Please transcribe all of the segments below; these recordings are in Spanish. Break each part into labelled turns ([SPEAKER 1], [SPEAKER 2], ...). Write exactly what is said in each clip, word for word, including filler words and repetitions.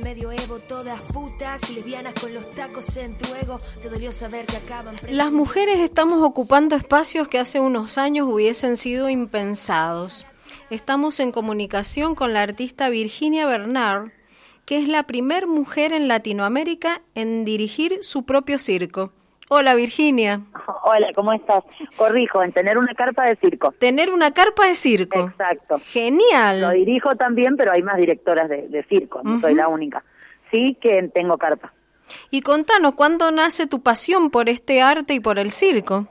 [SPEAKER 1] medioevo, todas putas y lesbianas con los tacos en tu ego. Te dolió saber que acaban...
[SPEAKER 2] Las mujeres estamos ocupando espacios que hace unos años hubiesen sido impensados. Estamos en comunicación con la artista Virginia Bernard, que es la primer mujer en Latinoamérica en dirigir su propio circo. Hola, Virginia.
[SPEAKER 3] Hola, ¿cómo estás? Corrijo, en tener una carpa de circo.
[SPEAKER 2] Tener una carpa de circo.
[SPEAKER 3] Exacto.
[SPEAKER 2] Genial.
[SPEAKER 3] Lo dirijo también, pero hay más directoras de, de circo, no uh-huh. soy la única. Sí que tengo carpa.
[SPEAKER 2] Y contanos, ¿cuándo nace tu pasión por este arte y por el circo?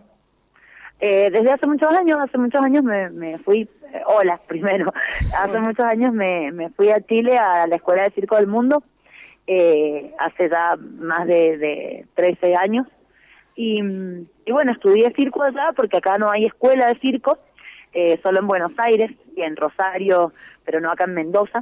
[SPEAKER 3] Eh, desde hace muchos años, hace muchos años me, me fui, eh, hola, primero, hace muchos años me, me fui a Chile a la Escuela de Circo del Mundo, eh, hace ya más de, de trece años. Y, y bueno, estudié circo allá porque acá no hay escuela de circo, eh, solo en Buenos Aires y en Rosario, pero no acá en Mendoza.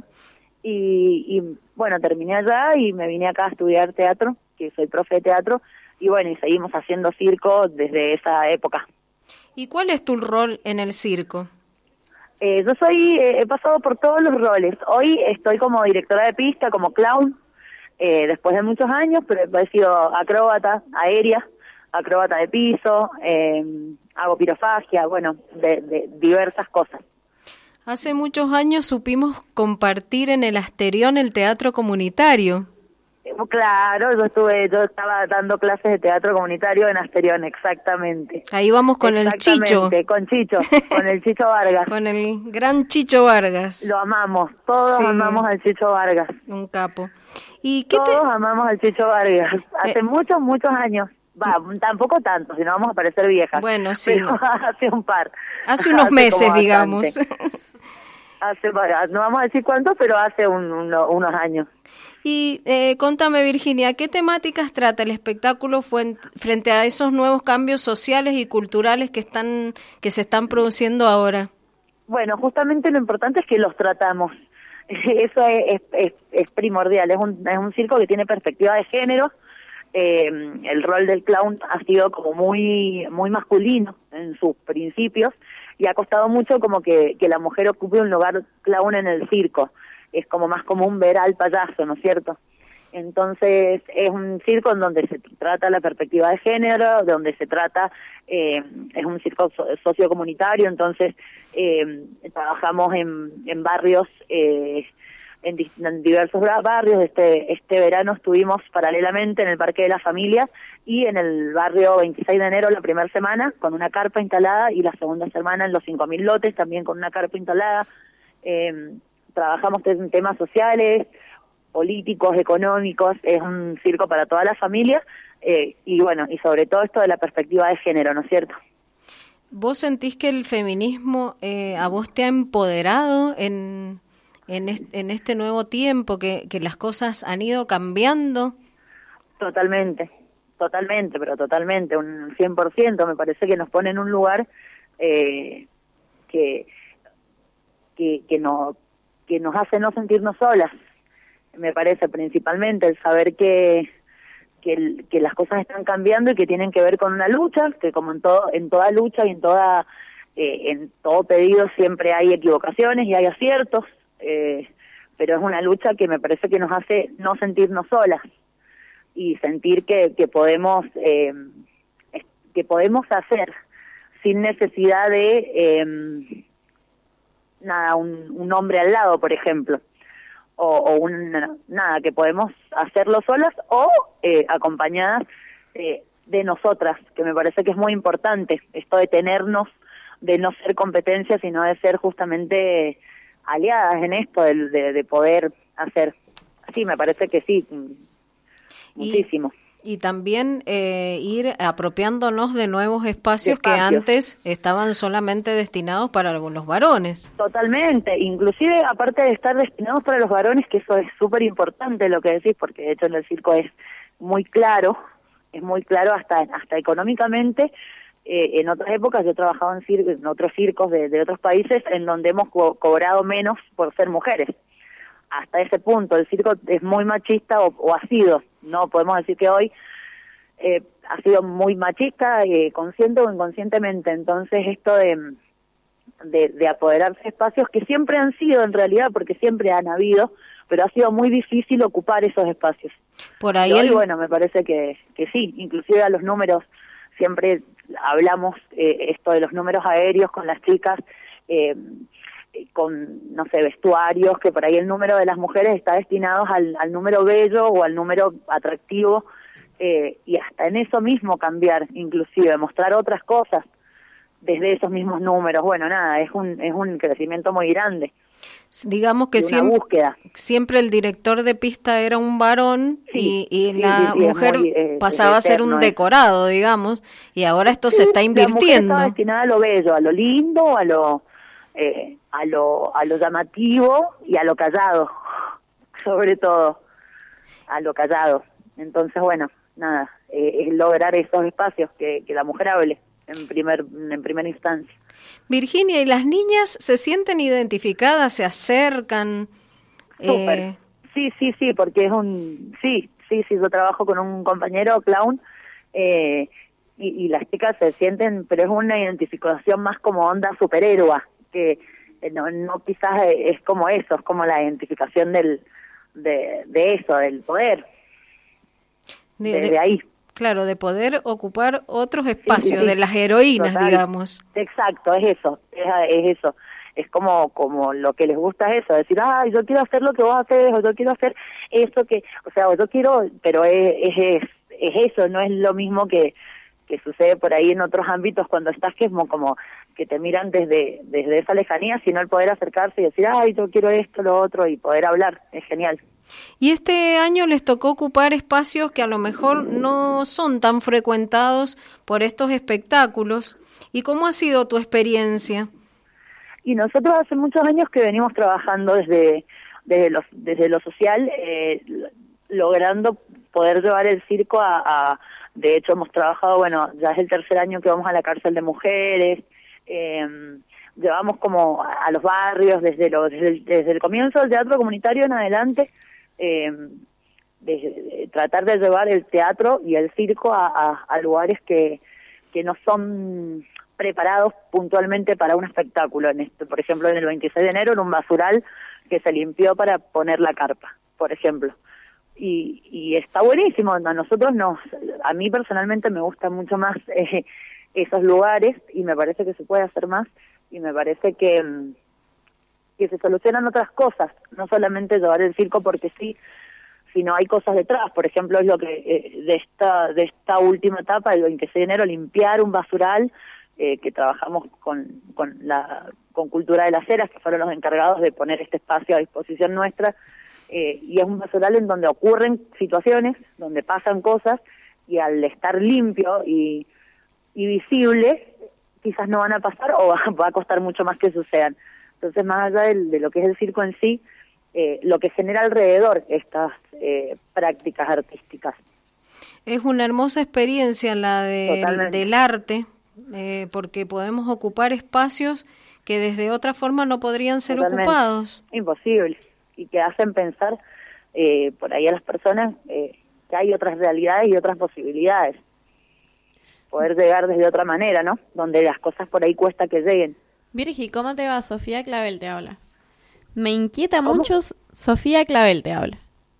[SPEAKER 3] Y, y bueno, terminé allá y me vine acá a estudiar teatro, que soy profe de teatro, y bueno, y seguimos haciendo circo desde esa época.
[SPEAKER 2] ¿Y cuál es tu rol en el circo?
[SPEAKER 3] Eh, yo soy, eh, he pasado por todos los roles. Hoy estoy como directora de pista, como clown, eh, después de muchos años, pero he sido acróbata, aérea, acróbata de piso, eh, hago pirofagia, bueno, de, de diversas cosas.
[SPEAKER 2] Hace muchos años supimos compartir en el Asterión el teatro comunitario.
[SPEAKER 3] Claro, yo estuve, yo estaba dando clases de teatro comunitario en Asterión, exactamente.
[SPEAKER 2] Ahí vamos con el Chicho.
[SPEAKER 3] Con Chicho, con el Chicho Vargas.
[SPEAKER 2] Con el gran Chicho Vargas.
[SPEAKER 3] Lo amamos, todos sí. amamos al Chicho Vargas.
[SPEAKER 2] Un capo. ¿Y qué
[SPEAKER 3] todos
[SPEAKER 2] te...
[SPEAKER 3] amamos al Chicho Vargas, hace eh... muchos, muchos años. Va, tampoco tanto, si no vamos a parecer viejas.
[SPEAKER 2] Bueno, sí.
[SPEAKER 3] Pero hace un par.
[SPEAKER 2] Hace unos hace meses, digamos.
[SPEAKER 3] Hace, no vamos a decir cuánto, pero hace un, uno, unos años.
[SPEAKER 2] Y eh, contame, Virginia, ¿qué temáticas trata el espectáculo frente a esos nuevos cambios sociales y culturales que están que se están produciendo ahora?
[SPEAKER 3] Bueno, justamente lo importante es que los tratamos. Eso es, es, es primordial. Es un, es un circo que tiene perspectiva de género. Eh, el rol del clown ha sido como muy muy masculino en sus principios y ha costado mucho como que, que la mujer ocupe un lugar clown en el circo. Es como más común ver al payaso, ¿no es cierto? Entonces es un circo en donde se trata la perspectiva de género, donde se trata, eh, es un circo so- sociocomunitario, entonces eh, trabajamos en, en barrios, eh, en, di- en diversos barrios. Este, este verano estuvimos paralelamente en el Parque de la Familia y en el barrio veintiséis de enero la primera semana con una carpa instalada y la segunda semana en los cinco mil lotes también con una carpa instalada. Eh, trabajamos en temas sociales, políticos, económicos, es un circo para toda la familia eh, y bueno, y sobre todo esto de la perspectiva de género, ¿no es cierto?
[SPEAKER 2] ¿Vos sentís que el feminismo eh, a vos te ha empoderado en, en, est- en este nuevo tiempo, que, que las cosas han ido cambiando?
[SPEAKER 3] Totalmente, totalmente, pero totalmente, un cien por ciento, me parece que nos pone en un lugar eh, que, que, que no... que nos hace no sentirnos solas, me parece, principalmente el saber que, que que las cosas están cambiando y que tienen que ver con una lucha, que como en todo en toda lucha y en toda eh, en todo pedido siempre hay equivocaciones y hay aciertos, eh, pero es una lucha que me parece que nos hace no sentirnos solas y sentir que que podemos eh, que podemos hacer sin necesidad de eh, nada, un, un hombre al lado, por ejemplo, o, o un, nada, que podemos hacerlo solas o eh, acompañadas eh, de nosotras, que me parece que es muy importante, esto de tenernos, de no ser competencia, sino de ser justamente aliadas en esto, de, de, de poder hacer. Sí, me parece que sí, muchísimo.
[SPEAKER 2] Y... Y también eh, ir apropiándonos de nuevos espacios,
[SPEAKER 3] de espacios
[SPEAKER 2] que antes estaban solamente destinados para los varones.
[SPEAKER 3] Totalmente, inclusive aparte de estar destinados para los varones, que eso es súper importante lo que decís, porque de hecho en el circo es muy claro, es muy claro hasta hasta económicamente. Eh, en otras épocas yo trabajaba en, cir- en otros circos de, de otros países en donde hemos co- cobrado menos por ser mujeres. Hasta ese punto, el circo es muy machista o, o ha sido, no podemos decir que hoy eh, ha sido muy machista, eh, consciente o inconscientemente. Entonces esto de, de, de apoderarse de espacios que siempre han sido en realidad, porque siempre han habido, pero ha sido muy difícil ocupar esos espacios.
[SPEAKER 2] Por ahí
[SPEAKER 3] y hoy,
[SPEAKER 2] el...
[SPEAKER 3] bueno, me parece que, que sí, inclusive a los números, siempre hablamos eh, esto de los números aéreos con las chicas, eh, con, no sé, vestuarios, que por ahí el número de las mujeres está destinado al, al número bello o al número atractivo, eh, y hasta en eso mismo cambiar, inclusive, mostrar otras cosas desde esos mismos números. Bueno, nada, es un, es un crecimiento muy grande.
[SPEAKER 2] Digamos que siempre, siempre el director de pista era un varón, sí, y, y sí, la sí, sí, mujer muy, eh, pasaba a ser un decorado, digamos, y ahora esto sí, se está invirtiendo. La mujer está
[SPEAKER 3] destinada a lo bello, a lo lindo, a lo, eh, a lo, a lo llamativo y a lo callado, sobre todo, a lo callado. Entonces, bueno, nada, eh, es lograr esos espacios que, que la mujer hable en primer en primera instancia.
[SPEAKER 2] Virginia, ¿y las niñas se sienten identificadas, se acercan?
[SPEAKER 3] Súper. Eh... Sí, sí, sí, porque es un... Sí, sí, sí, yo trabajo con un compañero clown, eh, y, y las chicas se sienten, pero es una identificación más como onda superhéroe, que eh, no, no quizás es como eso, es como la identificación del de, de eso, del poder,
[SPEAKER 2] de,
[SPEAKER 3] de,
[SPEAKER 2] de,
[SPEAKER 3] de ahí.
[SPEAKER 2] Claro, de poder ocupar otros espacios, sí, sí, de las heroínas, total, digamos.
[SPEAKER 3] Exacto, es eso, es, es eso. Es como como lo que les gusta es eso, decir, ay, yo quiero hacer lo que vos haces, o yo quiero hacer eso que, o sea, o yo quiero, pero es, es, es eso, no es lo mismo que, que sucede por ahí en otros ámbitos cuando estás, que es como, como que te miran desde, desde esa lejanía, sino el poder acercarse y decir, ay, yo quiero esto, lo otro, y poder hablar, es genial.
[SPEAKER 2] Y este año les tocó ocupar espacios que a lo mejor no son tan frecuentados por estos espectáculos. ¿Y cómo ha sido tu experiencia?
[SPEAKER 3] Y nosotros hace muchos años que venimos trabajando desde, desde, lo, desde lo social, eh, logrando poder llevar el circo a, a... De hecho, hemos trabajado, bueno, ya es el tercer año que vamos a la cárcel de mujeres, eh, llevamos como a, a los barrios desde, lo, desde, el, desde el comienzo del teatro comunitario en adelante, eh, de, de tratar de llevar el teatro y el circo a, a, a lugares que, que no son preparados puntualmente para un espectáculo. En este, por ejemplo, en el veintiséis de enero, en un basural que se limpió para poner la carpa, por ejemplo. Y, y está buenísimo. A nosotros nos, a mí personalmente me gustan mucho más eh, esos lugares, y me parece que se puede hacer más, y me parece que, que se solucionan otras cosas, no solamente llevar el circo porque sí, sino hay cosas detrás. Por ejemplo, es lo que eh, de esta de esta última etapa, el veintiséis de enero, limpiar un basural, eh, que trabajamos con con la con Cultura de las Heras, que fueron los encargados de poner este espacio a disposición nuestra, eh, y es un basural en donde ocurren situaciones, donde pasan cosas, y al estar limpio y, y visible, quizás no van a pasar, o va, va a costar mucho más que sucedan. Entonces, más allá de, de lo que es el circo en sí, eh, lo que genera alrededor estas eh, prácticas artísticas.
[SPEAKER 2] Es una hermosa experiencia la de, del arte, eh, porque podemos ocupar espacios que desde otra forma no podrían ser Totalmente. ocupados.
[SPEAKER 3] Imposible, y que hacen pensar eh, por ahí a las personas eh, que hay otras realidades y otras posibilidades. Poder llegar desde otra manera, ¿no? Donde las cosas por ahí cuesta que lleguen.
[SPEAKER 4] Virgi, ¿cómo te va? Sofía Clavel te habla. Me inquieta ¿Cómo? mucho... Sofía Clavel te habla.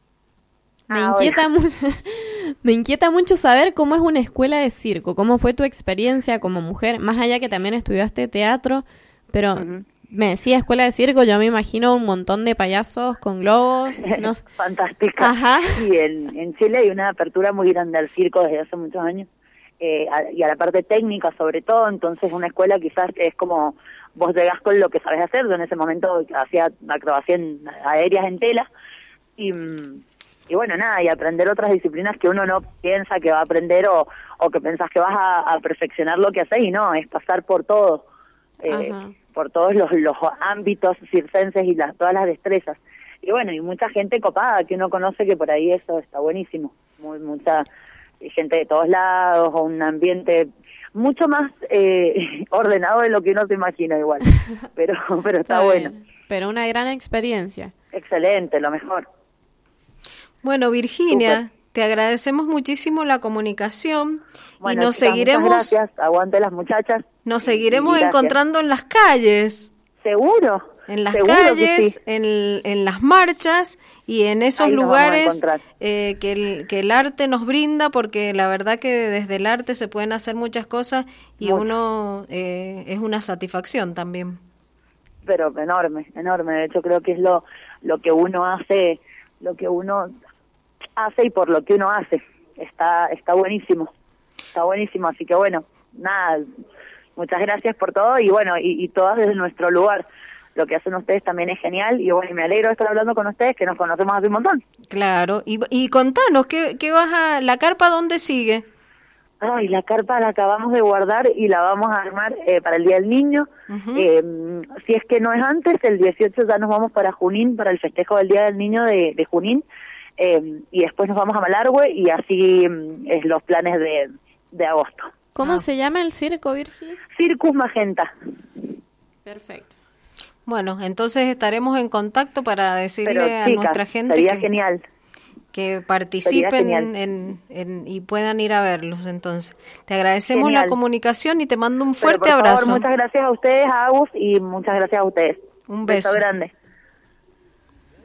[SPEAKER 4] Me ah, inquieta mu- me inquieta mucho saber cómo es una escuela de circo, cómo fue tu experiencia como mujer, más allá que también estudiaste teatro, pero uh-huh. me decía escuela de circo, yo me imagino un montón de payasos con globos. No sé.
[SPEAKER 3] Fantástica.
[SPEAKER 4] Ajá.
[SPEAKER 3] Y en, en Chile hay una apertura muy grande al circo desde hace muchos años. Eh, a, y a la parte técnica sobre todo, entonces una escuela quizás es como vos llegás con lo que sabes hacer. Yo en ese momento hacía acrobacia en, aéreas en tela, y, y bueno, nada, y aprender otras disciplinas que uno no piensa que va a aprender, o, o que pensás que vas a, a perfeccionar lo que haces, y no, es pasar por todo, eh, por todos los, los ámbitos circenses y las, todas las destrezas. Y bueno, y mucha gente copada que uno conoce, que por ahí eso está buenísimo, muy mucha gente de todos lados, o un ambiente mucho más eh, ordenado de lo que uno se imagina igual, pero pero está, está bueno.
[SPEAKER 4] Pero una gran experiencia.
[SPEAKER 3] Excelente, lo mejor.
[SPEAKER 2] Bueno, Virginia, Super. te agradecemos muchísimo la comunicación, bueno, y nos chicas, seguiremos...
[SPEAKER 3] Muchas gracias, aguante las muchachas.
[SPEAKER 2] Nos seguiremos encontrando en las calles.
[SPEAKER 3] ¿Seguro?
[SPEAKER 2] En las
[SPEAKER 3] Seguro
[SPEAKER 2] calles,
[SPEAKER 3] que sí.
[SPEAKER 2] en, en las marchas y en esos
[SPEAKER 3] Ahí nos vamos a
[SPEAKER 2] lugares
[SPEAKER 3] encontrar.
[SPEAKER 2] eh, que, el, que el arte nos brinda, porque la verdad que desde el arte se pueden hacer muchas cosas y
[SPEAKER 3] Mucho.
[SPEAKER 2] uno eh, es una satisfacción también.
[SPEAKER 3] Pero enorme, enorme. De hecho, creo que es lo, lo que uno hace, lo que uno hace y por lo que uno hace. Está, está buenísimo, está buenísimo. Así que bueno, nada, muchas gracias por todo y bueno, y, y todas desde nuestro lugar. Lo que hacen ustedes también es genial y bueno, y me alegro de estar hablando con ustedes, que nos conocemos hace un montón.
[SPEAKER 2] Claro, y, y contanos, ¿qué, qué vas a, la carpa dónde sigue?
[SPEAKER 3] Ay, la carpa la acabamos de guardar y la vamos a armar eh, para el Día del Niño.
[SPEAKER 2] Uh-huh.
[SPEAKER 3] Eh, si es que no es antes, el dieciocho ya nos vamos para Junín, para el festejo del Día del Niño de, de Junín. Eh, y después nos vamos a Malargüe y así mm, es los planes de, de agosto.
[SPEAKER 4] ¿Cómo
[SPEAKER 2] Ah.
[SPEAKER 4] se llama el circo, Virgi?
[SPEAKER 3] Circus Magenta.
[SPEAKER 4] Perfecto.
[SPEAKER 2] Bueno, entonces estaremos en contacto para decirle
[SPEAKER 3] Pero
[SPEAKER 2] a
[SPEAKER 3] chicas,
[SPEAKER 2] nuestra gente
[SPEAKER 3] sería
[SPEAKER 2] que,
[SPEAKER 3] genial.
[SPEAKER 2] que participen
[SPEAKER 3] genial.
[SPEAKER 2] en, en, y puedan ir a verlos. Entonces, te agradecemos la
[SPEAKER 3] Genial.
[SPEAKER 2] comunicación y te mando un
[SPEAKER 3] Pero,
[SPEAKER 2] fuerte
[SPEAKER 3] por favor,
[SPEAKER 2] abrazo.
[SPEAKER 3] muchas gracias a ustedes, a Agus, y muchas gracias a ustedes.
[SPEAKER 2] Un beso.
[SPEAKER 3] grande.